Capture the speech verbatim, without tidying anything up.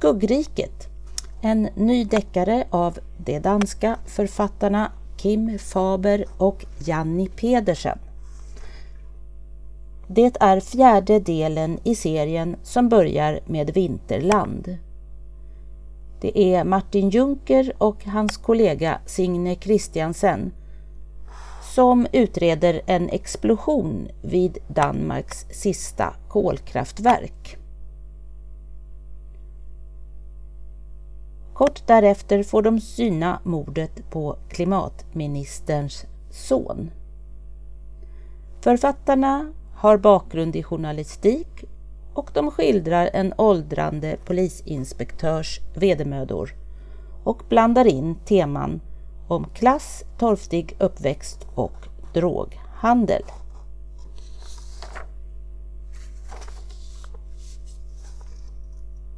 Skuggriket, en ny deckare av de danska författarna Kim Faber och Janni Pedersen. Det är fjärde delen i serien som börjar med Vinterland. Det är Martin Juncker och hans kollega Signe Christiansen som utreder en explosion vid Danmarks sista kolkraftverk. Kort därefter får de syna mordet på klimatministerns son. Författarna har bakgrund i journalistik och de skildrar en åldrande polisinspektörs vedermödor och blandar in teman om klass, torftig uppväxt och droghandel.